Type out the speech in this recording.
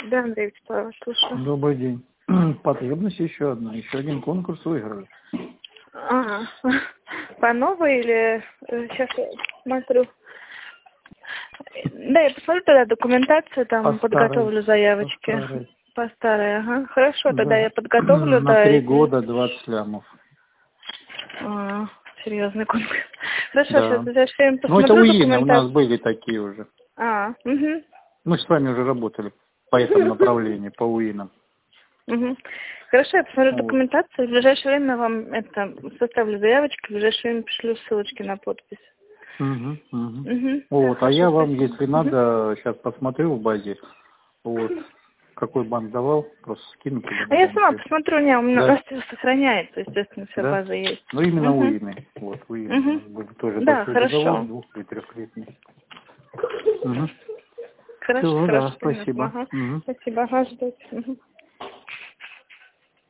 Да, Андрей Вячеславович, слушаю. Добрый день. Потребность еще одна. Еще один конкурс выиграли. Ага. По новой или... Сейчас я смотрю. Да, я посмотрю тогда документацию, там подготовлю заявочки. По старой, ага. Хорошо, тогда я подготовлю. На 3 года 20 лямов. Серьезный конкурс. Хорошо, Да. сейчас в ближайшее время посмотрю это УИНы, документацию. у нас были такие уже. Угу. Мы с вами уже работали по этому направлению, по УИНам. Угу. Хорошо, я посмотрю документацию. В ближайшее время вам составлю заявочку, в ближайшее время пришлю ссылочки на подпись. Вот, а я вам, если надо, сейчас посмотрю в базе, вот, какой банк давал, просто скину. А я сама посмотрю, у меня все сохраняется, естественно, вся база есть. Ну, именно УИНы. Вот, УИНы были тоже большой договор, 2- и 3-летний. Хорошо, Все, спасибо. Спасибо, ждать.